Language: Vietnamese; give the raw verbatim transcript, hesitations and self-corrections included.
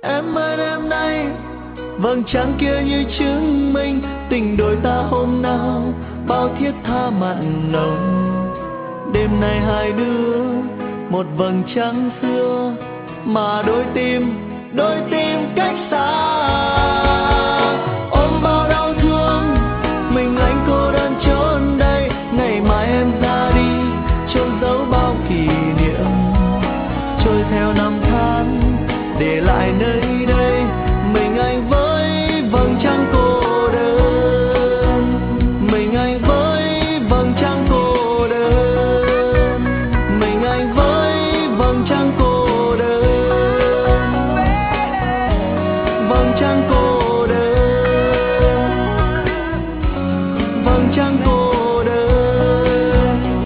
Em ơi em đây, vầng trăng kia như chứng minh tình đôi ta hôm nào bao thiết tha mặn nồng. Đêm nay hai đứa một vầng trăng xưa, mà đôi tim đôi tim cách xa. Ôm bao đau thương mình anh cô đơn trốn đây, ngày mai em ra đi chôn giấu bao kỷ niệm, trôi theo năm tháng để lại nơi